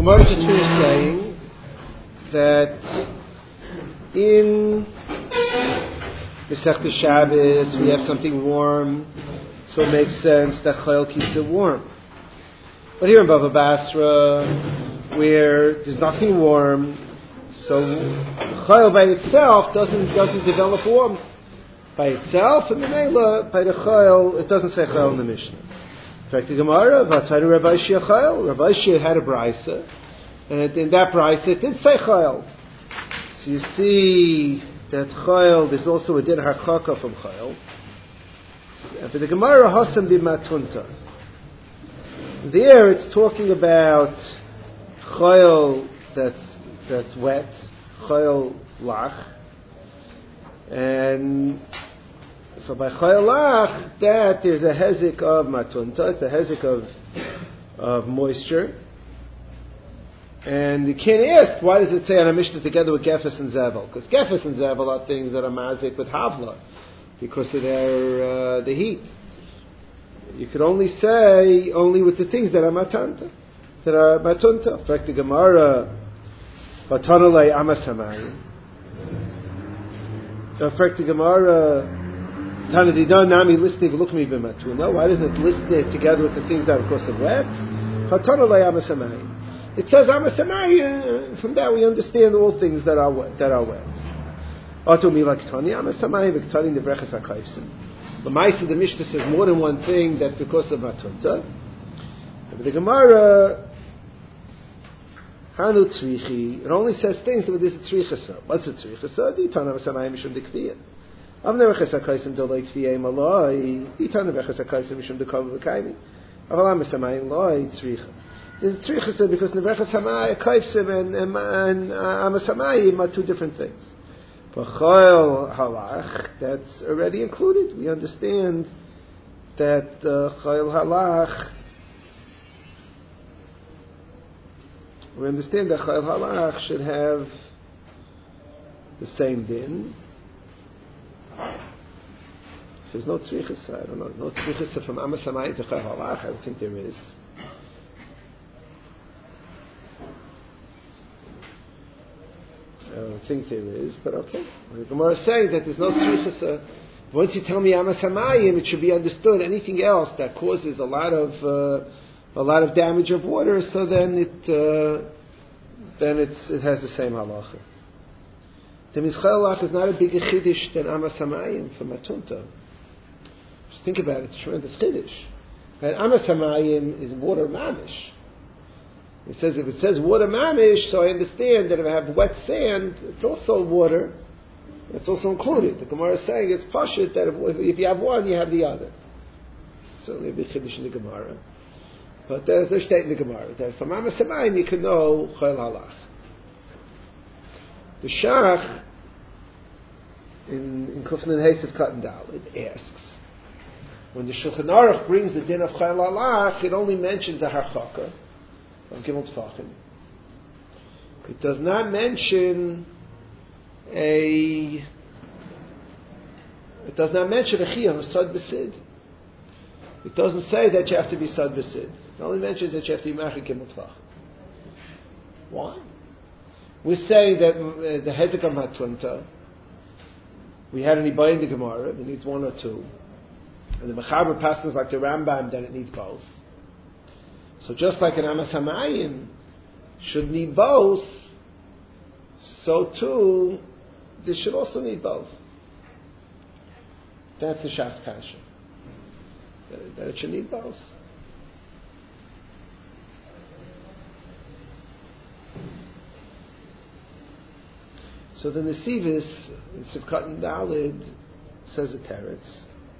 Gemara just finished saying that in Masechta Shabbos we have something warm, so it makes sense that Chayil keeps it warm. But here in Bava Basra, where there's nothing warm, so Chayil by itself doesn't develop warmth by itself, and by the Chayil, it doesn't say Chayil in the Mishnah. In fact, the Gemara, Vatayru Rabbi Shia Chayil. Rabbi Shia had a brisa, and in that brisa it did say Chayil. So you see that Chayil, there's also a din harchaka from Chayil. But the Gemara Hasam b'matunta. There it's talking about Chayil that's wet, Chayil lach, and so by Chayil lach, that there's a hezek of matunta, it's a hezek of moisture. And you can't ask, why does it say on a Mishnah together with Gefes and Zevel? Because Gefes and Zevel are things that are mazik with Havla, because of their the heat. You could only say, only with the things that are matunta. In fact, the Gemara, Batanolei Amasamayim. In fact, the Gemara, Tanadidan Nami listening, look me b'matuna. Why doesn't it list it together with the things that are because of wet? Batanolei Amasamayim. It says Amasamayim. From that we understand all things that are wet. Atumi laktani Amasamayim v'ktani nevreches hakayvsim. The Maisa, the Mishnah says more than one thing that because of matunta. But the Gemara, Hanu tzrichi, it only says things that there's a tzrichasa. What's a tzrichasa? Ditan Amasamayim mishum dekviyah. Av nevreches hakayvsim dolei kviyah malai. Ditan nevreches hakayvsim mishum dekav v'kaymi. Aval Amasamayim loi tzricha. There's a tzrichasa because nevreches hakayvsim and Amasamayim are two different things. But Chayil halach, that's already included. We understand that Chayil halach. We understand that Chayil halach should have the same din. So there's no tzrichasa. I don't know. No tzrichasa from Amasamayim to Chayil halach. I don't think there is. I don't think there is, but okay. The Gemara is saying that there's no tzrichasa. Once you tell me Amasamayim, it should be understood. Anything else that causes a lot of damage of water, so then it has the same halacha. The Mizchel is not a bigger chiddush than Amasamayim for matunta. Just think about it; it's a tremendous chiddush. And Amasamayim is water mamish. It says, if it says water mamish, so I understand that if I have wet sand, it's also water. It's also included. The Gemara is saying it's pashut that if you have one, you have the other. Certainly a big chiddush in the Gemara. But there's a state in the Gemara that from Amasamayim you can know Chayil halach. The Shach in Kufnan Hesav Katan Dal, it asks, when the Shulchan Aruch brings the din of Chayil halach, it only mentions a harchaka of Gimel Tfachim. It does not mention a chiyuv of sad b'sid. It doesn't say that you have to be sad b'sid. It only mentions that you have to be machik Gimel Tfachim. Why? We're saying that the hezek of matunta, we had an ibay in the Gemara, it needs one or two. And the Mechaber passes like the Rambam that it needs both. So just like an Amasamayim should need both, so too, this should also need both. That's the Shas Kasha. That it should need both. So the Nesivis in Sivkat and Dalid says a teretz.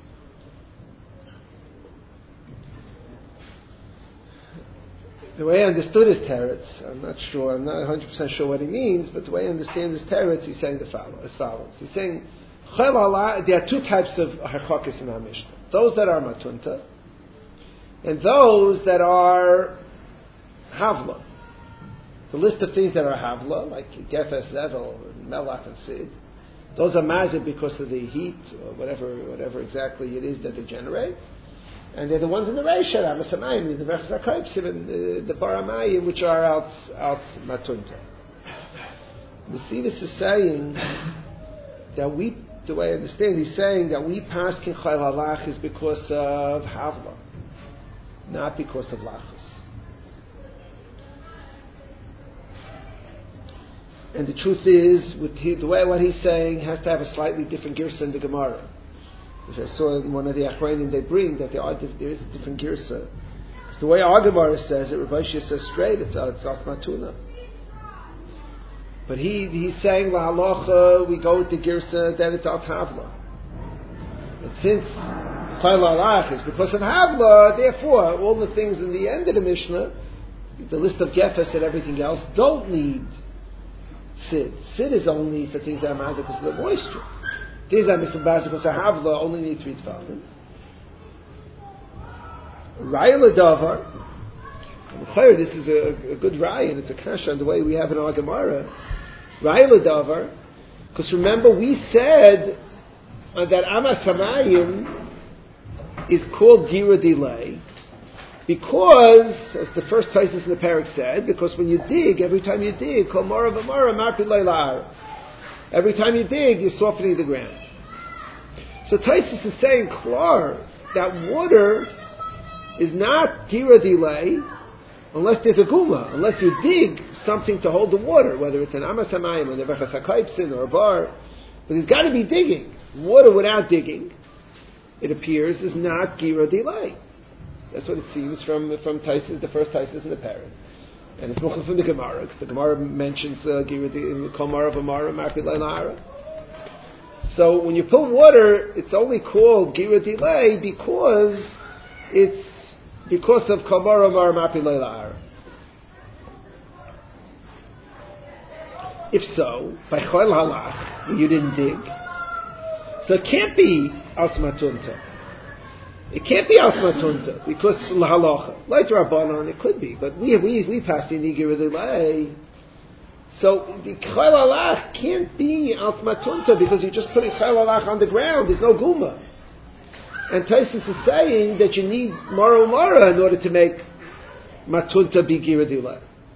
The way I understood his teretz, I'm not 100% sure what he means, but the way I understand his teretz, he's saying as follows. He's saying, there are two types of harchakis in our Mishnah. Those that are matunta, and those that are havla. The list of things that are havla, like gefes, zevel, melach, and sid, those are mazid because of the heat, or whatever exactly it is that they generate. And they're the ones in the Reisha, Amas Hamayim, the Verchas HaKaipsim, and the Baramayim, which are out Matunta. The Sivis is saying that the way I understand, he's saying that we pass Kin Chayil Halach is because of Havla, not because of Lachus. And the truth is, the way what he's saying has to have a slightly different girsa in the Gemara. Which I saw in one of the Achronim they bring, that there is a different girsa. Because the way our Gemara says it, Rav Ashi says straight, it's Al Matuna. But he's saying, La Halacha, we go with the girsa, that it's Al Havla. And since Chayil Halach is because of Havla, therefore, all the things in the end of the Mishnah, the list of Gefes and everything else, don't need Sid. Sid is only for things that are mazik because of the moisture. Things that are mazik because of Havla only need 3 tefachim. Raya L'davar. This is a good raya, and it's a kasha on the way we have in our Gemara. Raya L'davar, because remember we said that Amas Hamayim is called Gira Delay because, as the first Taisus in the parak said, because when you dig, every time you dig, Kol Mara V'Mara Marpid Leila'ar. Every time you dig, you're softening the ground. So Taisus is saying, Klar, that water is not Gira Delay unless there's a guma, unless you dig something to hold the water, whether it's an Amas Hamayim or a Verchas HaKaipsin or a bar, but there's got to be digging. Water without digging, it appears, is not Gira Delay. That's what it seems from Taisus, the first Taisus in the parak. And it's muchal from the Gemara, because the Gemara mentions Kol Mara V'Mara Marpid Leila'ara. So when you put water, it's only called Gira Delay because it's because of Kol Mara V'Mara Marpid Leila'ara. If so, by Chayil Halach, when you didn't dig, so it can't be Als Matunta. It can't be Als Matunta because Lahalacha. Like Rabbanon, it could be, but we passed the Gira Delay. So the Chayil Halach can't be Als Matunta because you're just putting Chayil Halach on the ground. There's no guma. And Taisus is saying that you need Mara Mara in order to make Matunta be Gira Delay.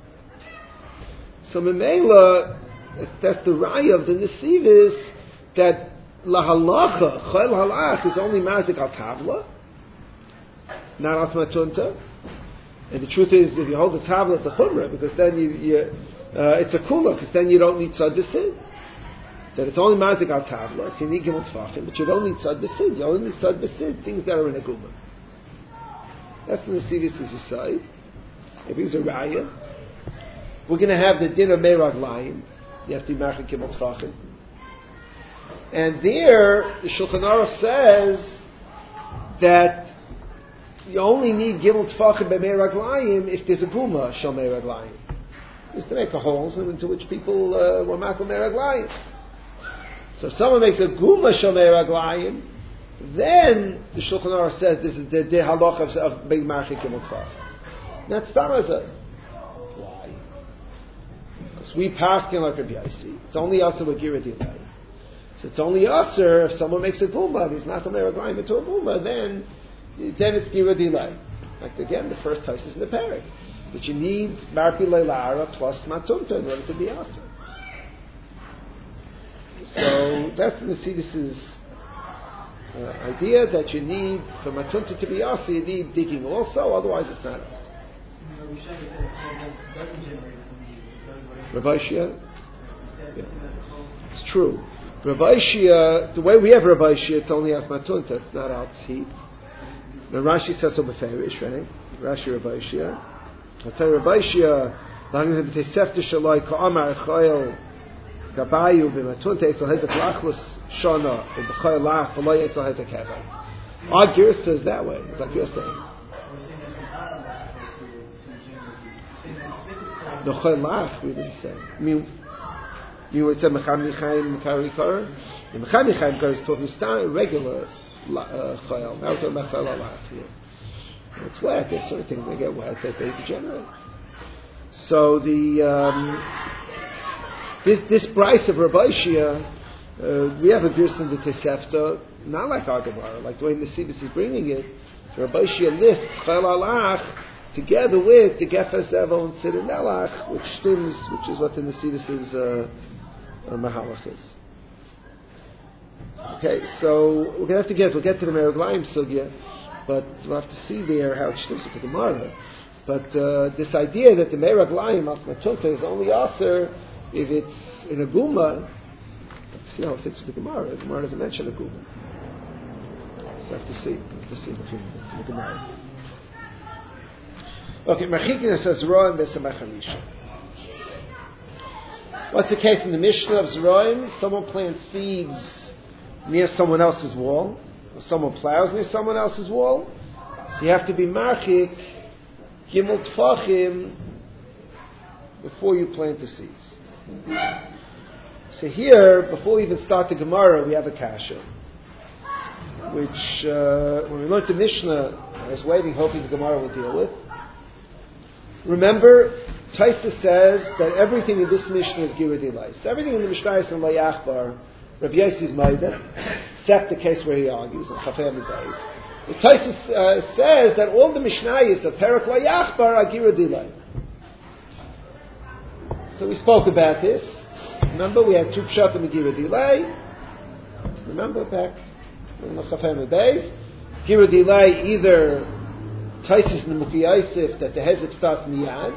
So Memela, that's the raya of the Nesivis, that Lahalacha, Chayil Halach is only Mazik Al Tavla, not Al Matunta. And the truth is, if you hold the Tavla, it's a Chumrah, because then it's a Kula, because then you don't need Tzad B'Sid. That it's only Mazik Al Tavla, so you need Gimel Tfachim, but you don't need Tzad B'Sid. You only need Tzad B'Sid, things that are in a Guma. That's the Nesivis is a side. If he's a raya, we're going to have the din of Meirag Layim. You have to be Machik Gimel Tfachim. And there, the Shulchan Aruch says that you only need Gimel Tfachim by Meirag Layim if there's a Guma Shal Meirag Layim. Just to make the holes into which people were Makal Meirag Layim. So if someone makes a Guma Shal Meirag Layim, then the Shulchan Aruch says this is the halach of being Machik Gimel Tfachim. That's Tamazah. Why? Because we pass in like Rabbi Yossi. It's only us with Gira Delay. So it's only usher if someone makes a guma, he's not a meraglayim into a guma, then it's Gira Delay. Like again, the first Taisus in the parak. That you need Marpi Leila'ara plus Matunta in order to be usher. So that's the Nesivis' idea that you need, for Matunta to be usher, you need digging also, otherwise it's not usher. Rav Aishia? Yeah. It's true. Rav Aishia, the way we have Rav Aishia, it's only as Matunta, it's not out heat. Now Rashi says so beferish, right? Rashi Rav Aishia. I'll tell you Rav Aishia, Langin the Tesefta Shalai Ka'amar Chayil Gabayu B'Matunta Esel Hezek Lachlos Shana B'Chayil Lach V'Loi Esel Hezek Hevel. Our gear says that way, it's like you're saying. No Chayil Lach, we didn't say. I mean, you would say Mecham Nichaim Mekari Kar. The Mecham Nichaim Kar is talking regular Chayil. Now we're talking about Chayil Lach here. It's wet. There's certain things that get wet that they degenerate. So this price of Rabbi Shia, we have a verse in the Tosefta, not like our Gemara, like the way Nesivis is bringing it. So Rabbi Shia lists Chayil Alach together with the Gefes Evel and Siddur Melach, which is what the Nesidus' Mahalach is. Okay, so we'll get to the Meraglayim Sugya, but we'll have to see there how it shtims with the Gemara. But this idea that the Meraglayim Matmatunta is only aser if it's in a Guma, see how it fits with the Gemara. The Gemara doesn't mention a Guma. So I have to see. In the Gemara. Okay, Machikin says Zeroim Besamachamisha. What's the case in the Mishnah of Zeroim? Someone plants seeds near someone else's wall, or someone plows near someone else's wall. So you have to be Machik Gimel Tfachim before you plant the seeds. So here, before we even start the Gemara, we have a kasha, which when we learned the Mishnah, I was waiting, hoping the Gemara will deal with. Remember, Taisa says that everything in this Mishnah is Gira Dilai. So everything in the Mishnah is in Layachbar, Rabbi Yossi's Maida, except the case where he argues, in Chafei Amidayis. The Taisa says that all the Mishnayos of Perak Layachbar are Gira Dilai. So we spoke about this. Remember, we had two pshat in Gira Dilai. Remember back in the Chafei Amidayis, Gira Dilai either Taisis Nemuki Yosef that the Hezek starts miyad,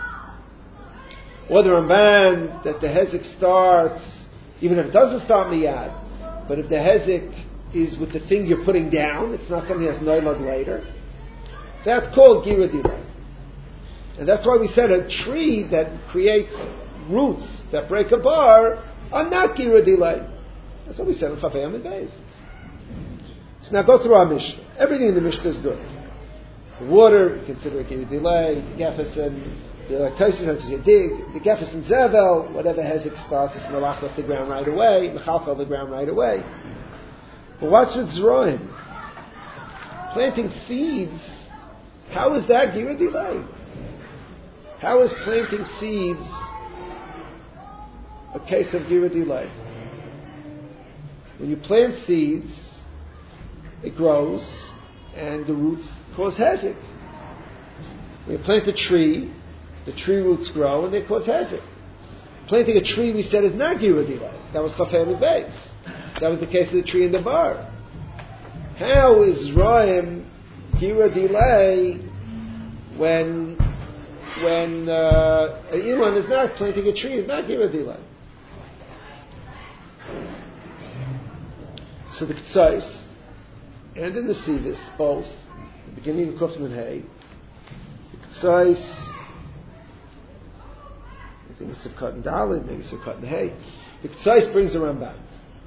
or the Ramban that the Hezek starts even if it doesn't start miyad, but if the Hezek is with the thing you're putting down, it's not something that's noilad later, that's called Gira Dilai. And that's why we said a tree that creates roots that break a bar are not Gira Dilai. That's what we said in Chafei Amid Beis. So now go through our Mishnah. Everything in the Mishnah is good. The water, we consider it Gira Dilai, the Gefesen, the Tosis, the Gefesen Zevel, whatever Hezek starts, it's Melach off the ground right away, Mechalcha off the ground right away. But what's with Zroim? Planting seeds, how is that Gira Dilai? How is planting seeds a case of Gira Dilai? When you plant seeds, it grows, and the roots cause Hezek. When you plant a tree, the tree roots grow, and they cause Hezek. Planting a tree, we said, is not Gira Dilai. That was Chafei Amid Beis. That was the case of the tree in the bar. How is Roim Gira Dilai when Iman is not planting a tree, is not Gira Dilai? So the K'tzais and in the Sivis, both, the beginning of Kufman Hay, the K'tzais, I think it's Sivkat and Dalit, maybe Sivkat and Hay, the K'tzais brings the Ramban.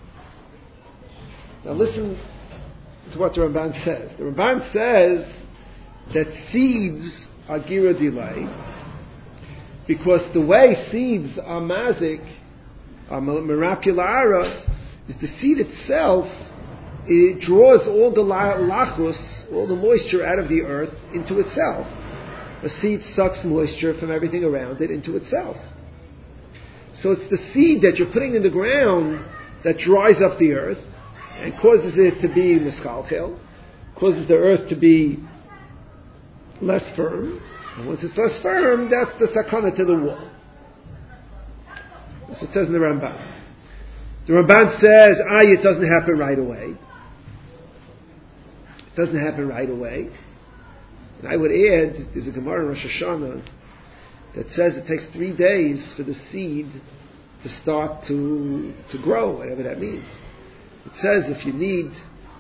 Now listen to what the Ramban says. The Ramban says that seeds are Gira Dilai because the way seeds are mazik, are merapula'ara, is the seed itself, it draws all the lachus, all the moisture out of the earth into itself. A seed sucks moisture from everything around it into itself. So it's the seed that you're putting in the ground that dries up the earth and causes it to be mischalchel, causes the earth to be less firm. And once it's less firm, that's the sakana to the wall. That's what it says in the Ramban. The Ramban says, it doesn't happen right away. It doesn't happen right away. And I would add, there's a Gemara in Rosh Hashanah that says it takes 3 days for the seed to start to grow, whatever that means. It says if you need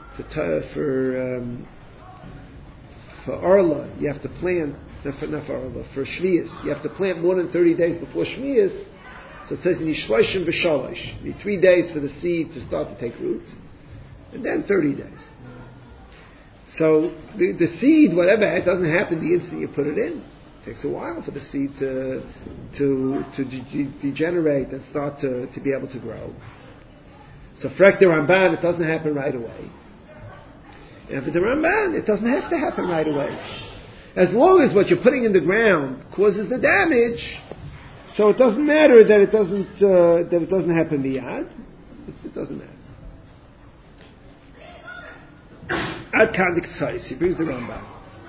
for Arla, you have to plant, not for Arla, for Shvius, you have to plant more than 30 days before Shvius. So it says you need Shloshim v'Shalosh. You need 3 days for the seed to start to take root, and then 30 days. So the seed, whatever, it doesn't happen the instant you put it in. It takes a while for the seed to degenerate and start to be able to grow. So for the Ramban, it doesn't happen right away. And for the Ramban, it doesn't have to happen right away. As long as what you're putting in the ground causes the damage, so it doesn't matter that it doesn't happen miyad. It doesn't matter. Ad Kandik Tzais. He brings the Rambam.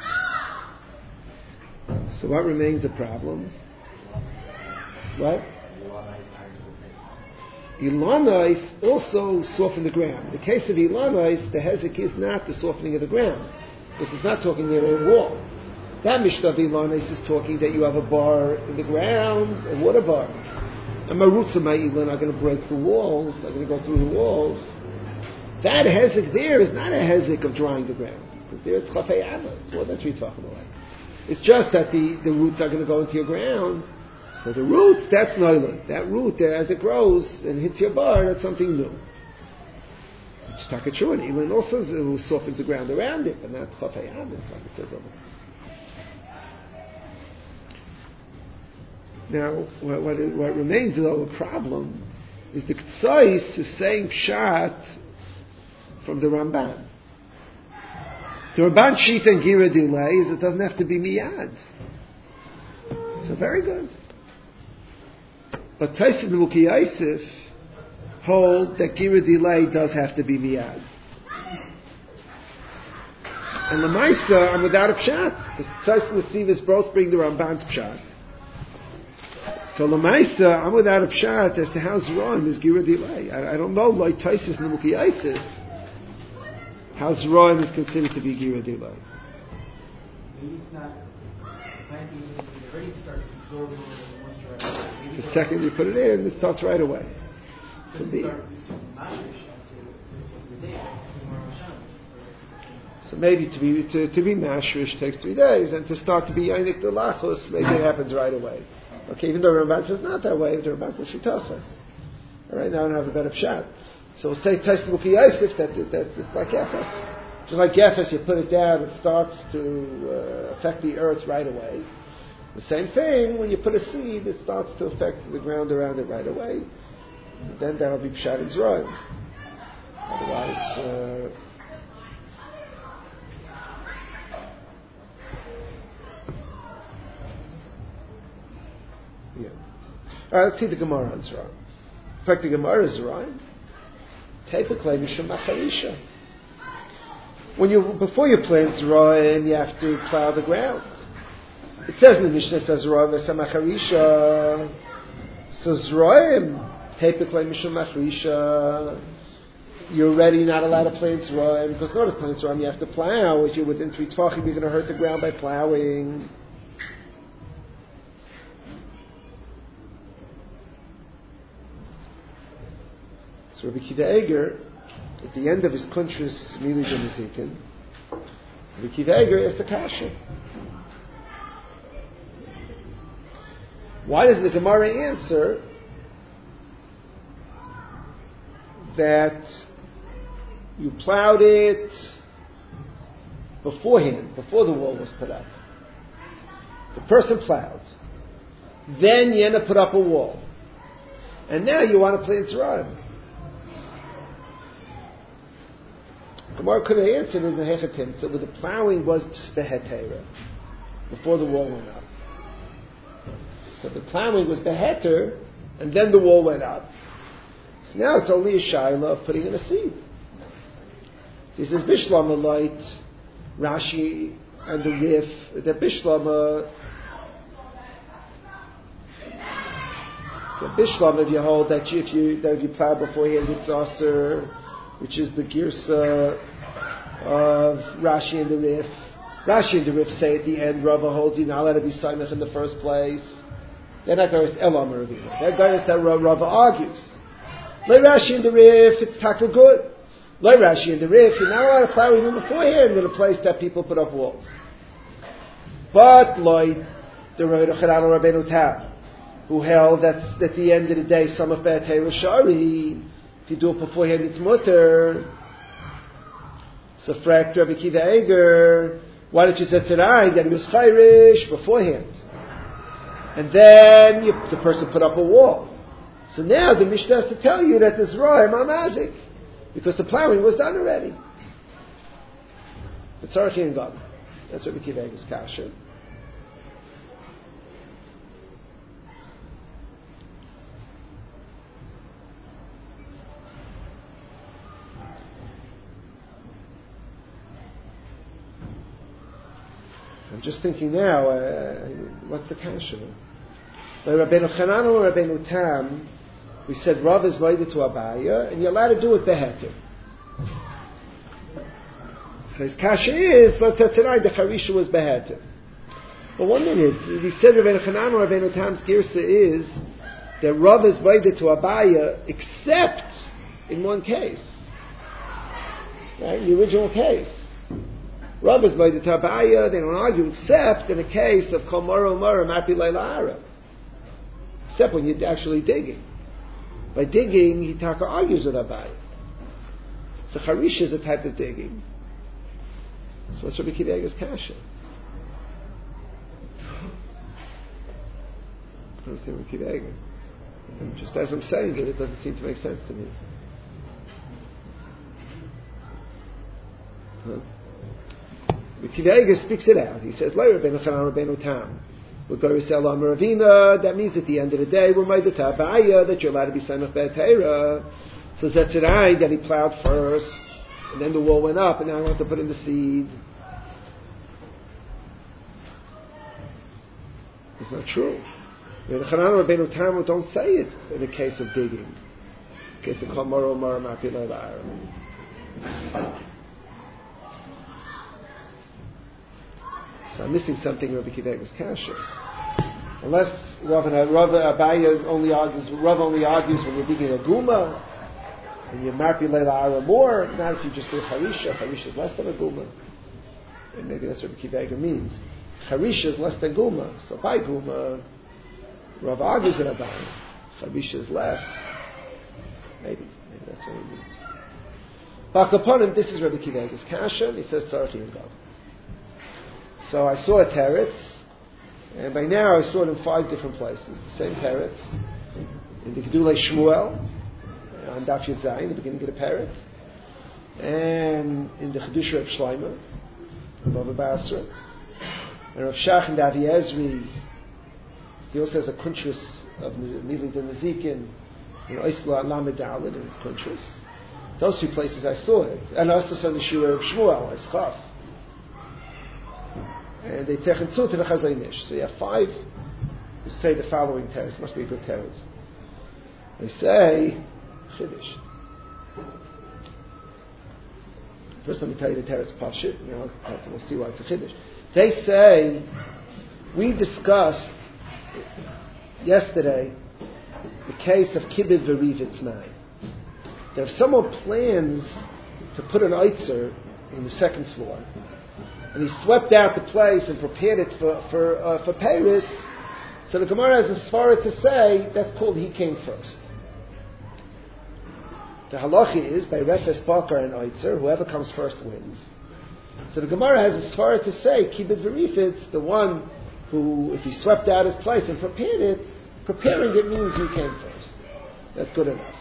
So what remains a problem? What? Ilanais also soften the ground. In the case of Ilanais, the hezek is not the softening of the ground. This is not talking near a wall. That Mishnah of Ilanais is talking that you have a bar in the ground, a water bar. And Marutza Ma'ilan are going to break the walls, are going to go through the walls. That hezek there is not a hezek of drying the ground. Because there it's Chafei Amma. It's more than 3 Tvachim away. It's just that the roots are going to go into your ground. So the roots, that's Noilan. That root, as it grows and hits your bar, that's something new. It's Takachur, and Ilan also softens the ground around it, but not Chafei Amma, like it says over there. Now, what remains, though, a problem is the Ktsais is saying Pshat from the Ramban. The Ramban Shita and Gira delay is it doesn't have to be Miyad. So very good. But Taisa and Muki Yosef hold that Gira delay does have to be Miyad. And Lamaisa, I'm without a Pshat. The Taisa and the Sivas both bring the Ramban's Pshat. So Lamaisa, I'm without a Pshat as to how Zerayim is Gira delay. I don't know, like Taisa and Muki Yosef, how Zerayim is considered to be Gira delay. The second you put it in, it starts right away. So maybe to be mashrish takes 3 days, and to start to be Yainik the Lachus, maybe it happens right away. Okay, even though Ramban says not that way, the Ramban says Shitasa. All right, now I don't have a better shot. So we'll say Taisa Muki Yosef that it's like Efes. Just like Efes, you put it down, it starts to affect the earth right away. The same thing, when you put a seed, it starts to affect the ground around it right away. And then that'll be Pshat and Zerayim. Otherwise, yeah. All right, let's see the Gemara on Zerayim. In fact, the Gemara is Zerayim. Typically, Mishum Macharisha. Before you plant Zerayim, you have to plow the ground. It says in the Mishnah, says Zerayim Macharisha. So Zerayim, typically Mishum Macharisha, you're already not allowed to plant Zerayim, because in order to plant Zerayim, you have to plow. If you're within 3 Tvachim, you're going to hurt the ground by plowing. So Rabbi Kiva Eger, at the end of his Kuntrus Mili B'Nezikin, Rabbi Kiva Eger is the Kasha. Why does the Gemara answer that you plowed it beforehand, before the wall was put up? The person plowed. Then you end up put up a wall. And now you want to plant Zerayim. Gemara could have answered in the Hechatim, so the plowing was behetera, before the wall went up. So the plowing was beheter, and then the wall went up. So now it's only a shaila of putting in a seed. So he says, Bishlama light, Rashi, and the Rif, the Bishlama, if you hold that if you plow beforehand, it's aser, which is the girsa of Rashi and the Rif. Rashi and the Rif say at the end, Rava holds you're not allowed to be Saimach in the first place. They're not going to Elam Ravina. They're going to that Rava argues. Like Rashi and the Rif, it's taka good. Like Rashi and the Rif, you're not allowed to plow even beforehand in a place that people put up walls. But like the Rabbeinu Rabbeinu Tam, who held that at the end of the day, some of Be'atei Shari, if you do it beforehand, it's mutter. So, Frak Rabbi Kiva Eger, why don't you say tonight that it was chayrish beforehand? And then the person put up a wall. So now the Mishnah has to tell you that there's Zerayim Amazik, because the plowing was done already. The Tzarchi and God. That's Rabbi Kiva Eger's kasha. I'm just thinking now, what's the kasha? By Rabbeinu Chanan or Rabbeinu Tam, we said Rav is voided to Abaya, and you're allowed to do it beheter. So his kasha is, let's say tonight the Charisha was beheter. But 1 minute, we said Rabbeinu Chanan or Rabbeinu Tam's girsa is that Rav is voided to Abaya except in one case. Right? In the original case. Rav is voided to Abaya, they don't argue, except in a case of Kol Mara Umara Mapi Leila Ara. Except when you're actually digging. By digging, he taka argues with Abai. So Charisha is a type of digging. So what's Rabbi Akiva Eiger's kasha? I don't understand Rabbi Akiva Eiger. And just as I'm saying it, it doesn't seem to make sense to me. Rabbi Akiva Eiger speaks it out. He says, "Lo Rabbeinu Chanan Rabbeinu Tam." That means at the end of the day, we're made the Tabaya that you're allowed to be Samech Be'Teira. So Zetzirai, that he plowed first, and then the wall went up, and now I want to put in the seed. It's not true. The Chanan Rabbeinu Tam don't say it in the case of digging. In the case of Chamoro Mara Mapi Leila. So I'm missing something in Rabbi Akiva Eiger's kasha. Unless Rav Abaya only argues when you're digging a guma, and you're marpi leila ara more, not if you just do harisha. Harisha is less than a guma. And maybe that's what Rabbi Akiva Eiger means. Harisha is less than guma. So by guma, Rav argues in Abaya. Harisha is less. Maybe that's what he means. Bakaponim, this is Rabbi Akiva Eiger's kasha, and he says tzarich and go. So I saw a teretz, and by now I saw it in 5 different places. The same teretz. In the Gedulei Shmuel, on Daf Yud Zayin, the beginning of the parak. And in the Chedusha of Shlomo, in Bava Basra. And Rav Shach and Avi Ezri, he also has a kuntrus of Mili de Nezikin, in Oiskla Lamed Daled, in kuntrus. Those 2 places I saw it. And I also saw the Shura of Shmuel, Eschaf. And they take it to the Chazaynish. So you have 5 who say the following teretz. Must be a good teretz. They say Chiddush. First, let me tell you the teretz Pashit. We'll see why it's a Chiddush. They say we discussed yesterday the case of Kibbutz V'Rivitz Nai. That if someone plans to put an Eitzer in the 2nd floor, and he swept out the place and prepared it for Paris, so the Gemara has a svara to say that's called he came first. The halacha is by Refes Bakar and Oitzer, whoever comes first wins. So the Gemara has a svara to say Kibbutz V'Rifitz, the one who, if he swept out his place and prepared it, preparing it means you came first. That's good enough.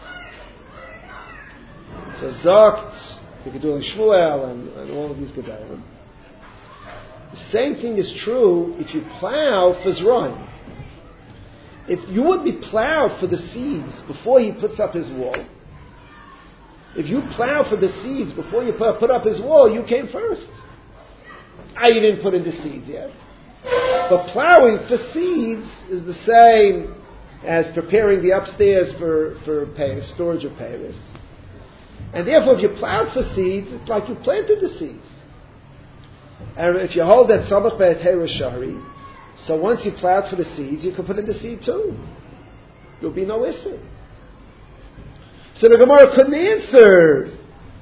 So Zokt, the Gedulei Shmuel, and all of these Gedalim. The same thing is true if you plow for Zra'im. If you would be plowed for the seeds before he puts up his wall, if you plow for the seeds before you put up his wall, you came first. You didn't put in the seeds yet. But plowing for seeds is the same as preparing the upstairs for storage of Paris. And therefore, if you plowed for seeds, it's like you planted the seeds. And if you hold that Samach Be'Teira Shari, so once you plowed for the seeds, you can put in the seed too. There'll be no issue. So the Gemara couldn't answer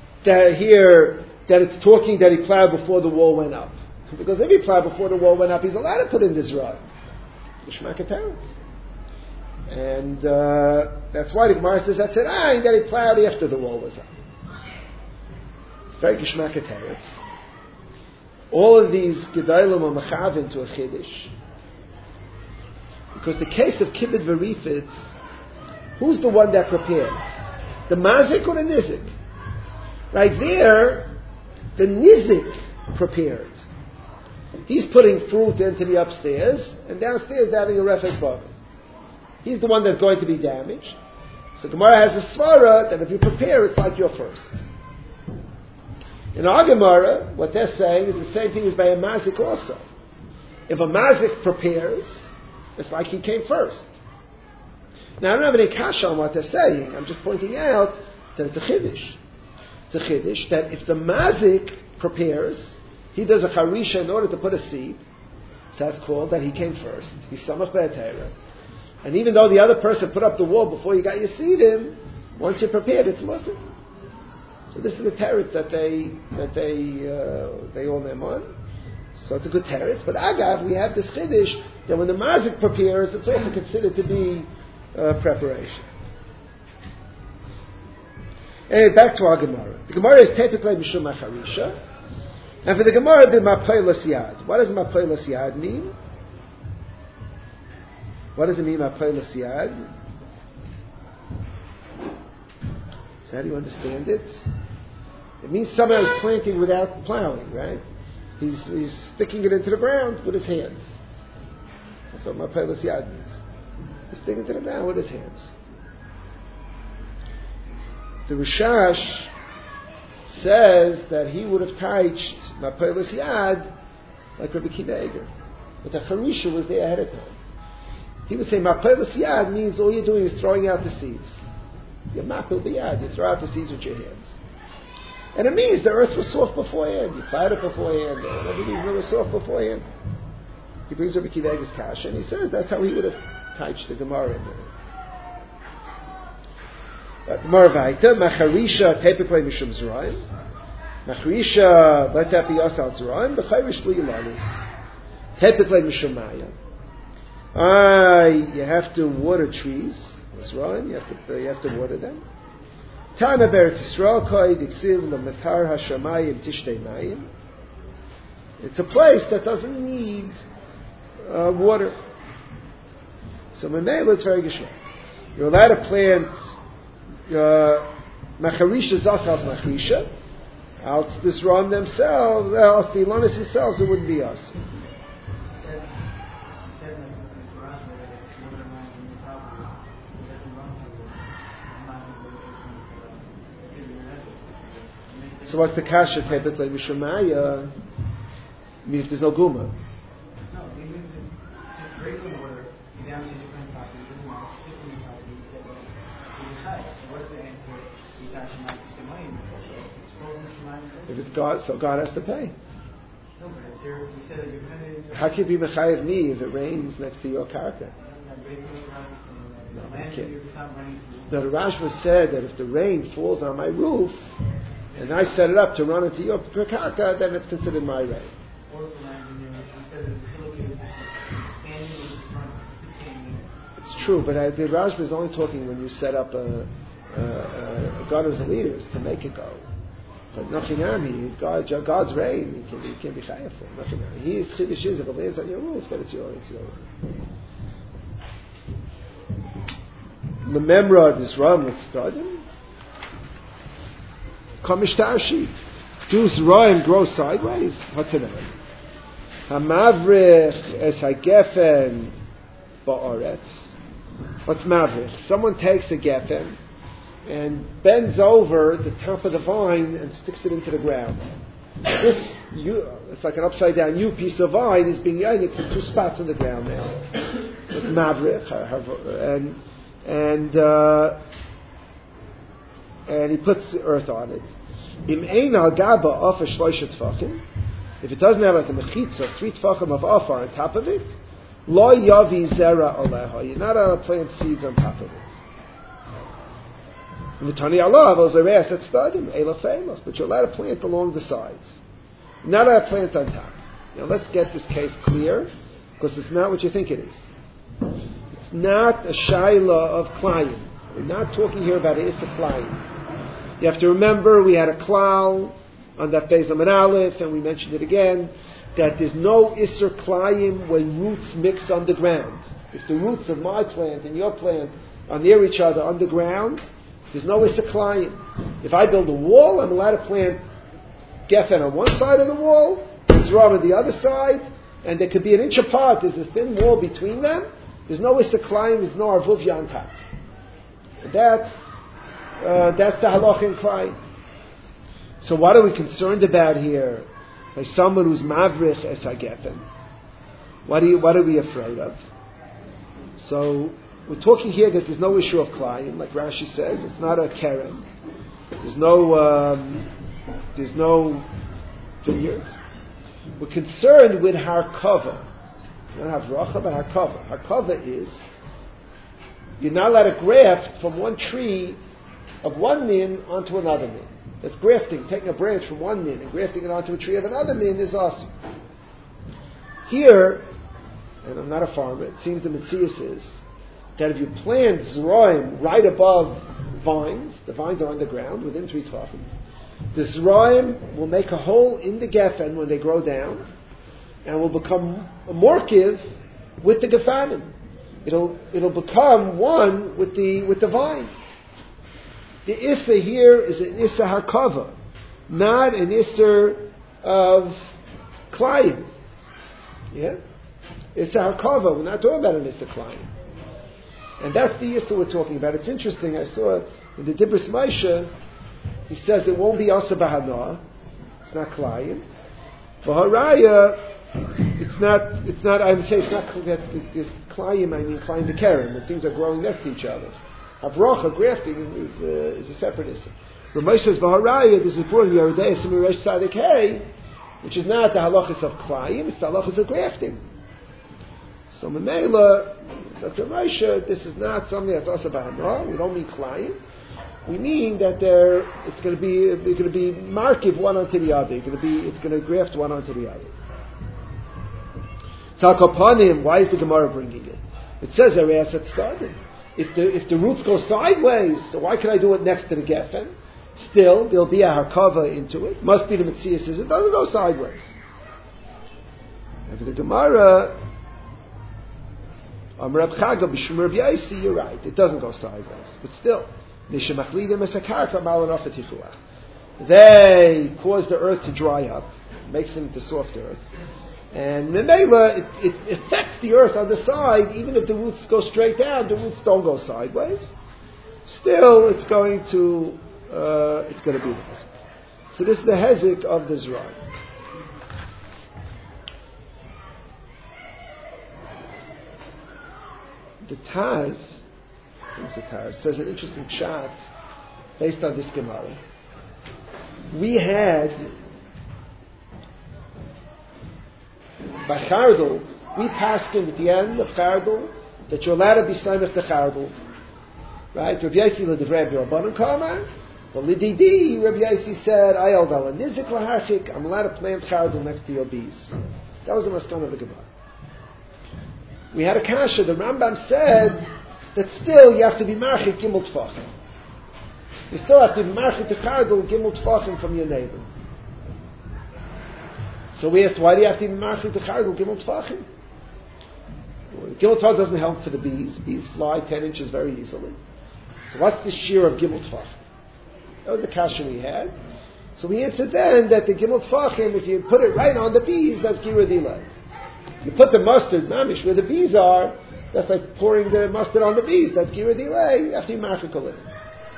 that it's talking that he plowed before the wall went up. Because if he plowed before the wall went up, he's allowed to put in this rod. Geshmak Teretz. And that's why the Gemara says that that he plowed after the wall was up. It's very Geshmak Teretz. All of these Gedalim are Mechavin to a Chiddush. Because the case of Kibbutz V'Rifitz, who's the one that prepared? The Mazik or the Nizik? Right there, the Nizik prepared. He's putting fruit into the upstairs, and downstairs having a Refes Bakar. He's the one that's going to be damaged. So Gemara has a svara that if you prepare, it's like you're first. In our Gemara, what they're saying is the same thing as by a Mazik also. If a mazik prepares, it's like he came first. Now, I don't have any kasha on what they're saying. I'm just pointing out that it's a chiddush. It's a chiddush that if the mazik prepares, he does a charisha in order to put a seed. So that's called that he came first. He's samach be'atera. And even though the other person put up the wall before you got your seed in, once you're prepared, it's mutter. So this is the teretz that they all name on. So it's a good teretz. But agav, we have this chiddush that when the mazik prepares, it's also considered to be preparation. Anyway, back to our Gemara. The Gemara is typically mishum macharisha, and for the Gemara, the mapaylas yad. What does mapaylas yad mean? What does it mean mapaylas yad? So how do you understand it? It means someone is planting without plowing, right? He's sticking it into the ground with his hands. That's what mapaylas yad means. He's sticking it to the ground with his hands. The Rishash says that he would have touched Mapaylas Yad like Rabbi Akiva Eiger. But the Harisha was there ahead of time. He would say Mapaylas Yad means all you're doing is throwing out the seeds. You mapil b'yad, you throw out the seeds with your hands. And it means the earth was soft beforehand. You plowed it beforehand, or whatever it means, it was soft beforehand. He brings Rabbi Akiva Eiger's kasha, and he says that's how he would have touched the Gemara in there. Gemara Vaita, Macharisha typically mishum zeraim. Macharisha, let that be asal zeraim. B'chayrish li ilanis. Typically mishum maya. You have to water trees. Zeraim, you have to water them. Tana beretz Yisrael koi diksiv l'metar hashamayim tishtei mayim. It's a place that doesn't need water. So Memela, it's very geshmak. You're allowed to plant Macharisha Zachal Macharisha. Else this Ram themselves, else the Ilanis themselves, it wouldn't be us. So what's the kasha typically? Mishumaya means there's no guma. No, even just drinking water, you damage your different property, you don't want to sit in the property, you said, well, you're high. So what's the answer? You got your mind to Shemayim. If it's God, so God has to pay. No, but if you said that you're kind of... How can you be mechayev me if it rains next to your karka? No, the Rashba said that if the rain falls on my roof, and I set it up to run into your karka, then it's considered my rain. It's true, but the Rashba is only talking when you set up a gutters and leaders to make it go. But Nachinami, God's rain, you can't be chayav for. Nachinami, He is chiddush is if it lands on your roof, but it's your rain. The memra of this ram with studim. Kamishtarshi. Do Zeraim grow sideways? What's it name? Hamavrich es hagefen ba'aretz. What's mavrich? Someone takes a gefen and bends over the top of the vine and sticks it into the ground. It's like an upside down U piece of vine is being yanked from two spots on the ground now. It's mavrich, and he puts the earth on it. Im ein al gaba ofa shloisha tfachim. If it doesn't have like a mechitza, 3 tfachim of ofa on top of it, lo yavi zera oleha. You're not allowed to plant seeds on top of it. V'tani Allah v'ozareas et stadim ela famous, but you're allowed to plant along the sides. You're not allowed to plant on top. Now let's get this case clear, because it's not what you think it is. It's not a shaila of klayim. We're not talking here about a issa klayim. You have to remember we had a klal on that Beis Amud Aleph, and we mentioned it again, that there's no isser klayim when roots mix underground. If the roots of my plant and your plant are near each other underground, there's no isser klayim. If I build a wall, I'm allowed to plant gefen on one side of the wall, zram on the other side, and there could be an inch apart. There's a thin wall between them. There's no isser klayim. There's no arvuv yantak. That's the halach in klayim. So what are we concerned about here? By someone who's mavrich es hagefen. What are we afraid of? So we're talking here that there's no issue of Klayim, like Rashi says. It's not a Keren. There's no vineyard. We're concerned with Harkava. Not Havracha, but Harkava. Harkava is you're not allowed to graft from one tree of one min onto another min. That's grafting. Taking a branch from one min and grafting it onto a tree of another min is awesome. Here, and I'm not a farmer, it seems the Metzias is that if you plant Zeraim right above vines, the vines are underground within 3 tefachim, the Zeraim will make a hole in the Geffen when they grow down and will become a morkiv with the Gefanim. It'll become one with the vine. The Issa here is an Issa Harkava, not an Issa of Klayim. Yeah? Issa Harkava, we're not talking about an Issa Klayim. And that's the Issa we're talking about. It's interesting, I saw in the Dibris Moshe, he says it won't be Asa Bahana, it's not Klayim. For Haraya, it's not, I would say it's not, this Klayim, I mean Klayim the Keren, when things are growing next to each other. Havracha, grafting, is a separate issue. Ramesh says, V'haraya, this is important, Yeridei, Simiresh Sadik Hey, which is not the halachas of Klayim, it's the halachas of grafting. So, Memela, Dr. Ramesh, this is not something that's also Bahana, we don't mean Klayim. We mean that it's going to be markiv one onto the other. It's going to graft one onto the other. Salkopanim, why is the Gemara bringing it? It says Areas at starting. If the roots go sideways, so why can I do it next to the Geffen? Still, there'll be a Harkava into it. Must be the Metzias says it doesn't go sideways. And for the Gemara, Reb Chaga b'Shum Reb Yaisi, you're right, it doesn't go sideways. But still, they cause the earth to dry up, makes it into soft earth. And Memela, it affects the earth on the side, even if the roots go straight down, the roots don't go sideways. Still, it's going to be the hezek. So this is the hezek of the Zerah. The Taz says an interesting shot based on this Gemara. We had by Chardal, we passed in at the end of Chardal that you're allowed to be Saimach to Chardal. Right? Rabbi Yaisi l'divrei Rabbanan Kama. Well, Lididi, Rabbi Yaisi said, Ayal Dala Nizik Lahachik, I'm allowed to plant Chardal next to your bees. That was the Maskana of the Gemara. We had a kasha, the Rambam said that still you have to be marchik gimel tfachim. You still have to be marchik to Chardal gimel tfachim from your neighbor. So we asked, why do you have to be marchik to Chardal gimel tfachim? Gimel tfachim doesn't help for the bees. Bees fly 10 inches very easily. So what's the shear of gimel tfachim? That was the kasha we had. So we answered then that the gimel tfachim, if you put it right on the bees, that's gira dilay. You put the mustard, mamish, where the bees are, that's like pouring the mustard on the bees. That's gira dilay. You have to be marchik a little.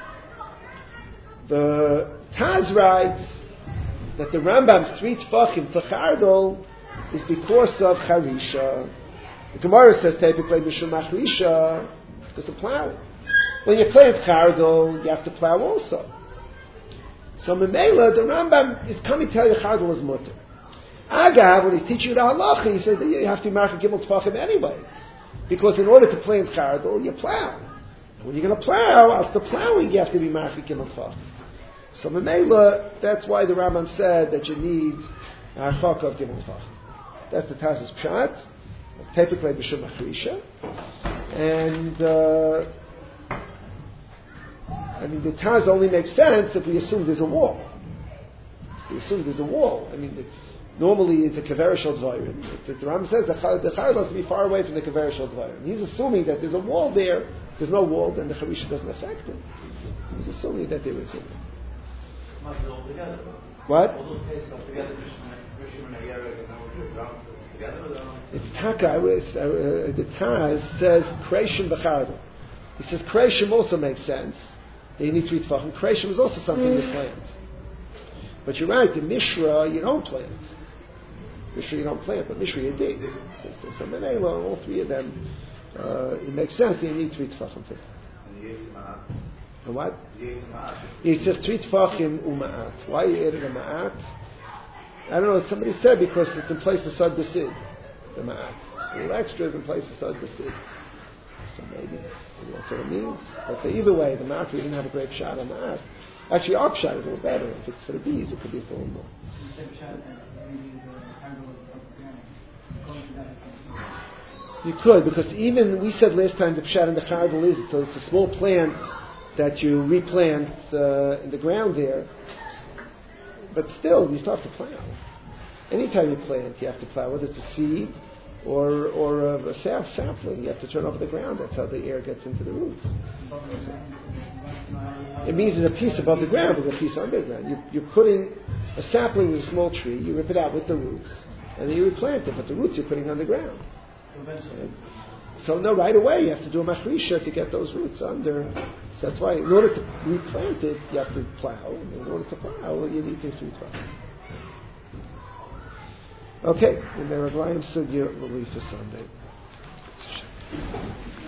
The Taz writes that the Rambam's 3 tfachim to Chardal is because of Charisha. The Gemara says, typically, Mishum Achrisha, because of plowing. When you plant Chardal, you have to plow also. So Memela, the Rambam is coming to tell you Chardal is mutter. Agav, when he's teaching you the halacha, he says that you have to mark a gimel tfachim anyway. Because in order to plant Chardal, you plow. And when you're going to plow, after plowing, you have to be mark a gimel tfachim. So Memela, that's why the Rambam said that you need a harchak of gimel tfachim. That's the Taz's pshat. Typically b'shum achrisha. And the Taz only makes sense if we assume there's a wall. If we assume there's a wall. Normally it's a kaver shel dvarim. The Rambam says the Chardal has to be far away from the kaver shel dvarim. He's assuming that there's a wall there. If there's no wall, then the charisha doesn't affect it. He's assuming that there is it. What? All those cases are together. It's taka. The Taz says kreishim b'chardal. He says kreishim also makes sense. You need 3 tefachim. Kreishim is also something you plant. But you're right. The Mishra you don't plant. Mishra you don't plant, but Mishra you dig. So Menela, all three of them, it makes sense that you need 3 tefachim for that. And what? He says 3 tefachim uma'at. Why you added a ma'at? I don't know, somebody said because it's in place of Sad B'Sid, the ma'at. A little extra is in place of Sad B'Sid. So maybe that's what it means. But either way, the ma'at, we didn't have a great shot on ma'at. Actually, our shot is a little better. If it's for the bees, it could be a little more. You could, because even we said last time the pshat in the charvel is so it's a small plant that you replant in the ground there, but still you still have to plow. Anytime you plant, you have to plow, whether it's a seed or a sapling, you have to turn over the ground. That's how the air gets into the roots. It means there's a piece above the ground, there's a piece under the ground. You're putting a sapling in a small tree, you rip it out with the roots, and then you replant it, but the roots you're putting on the ground. So no, right away you have to do a machrisha to get those roots under. So that's why in order to replant it, you have to plow. And in order to plow, you need to do plow. Okay, and the Raglayim Sugya will leave for Sunday.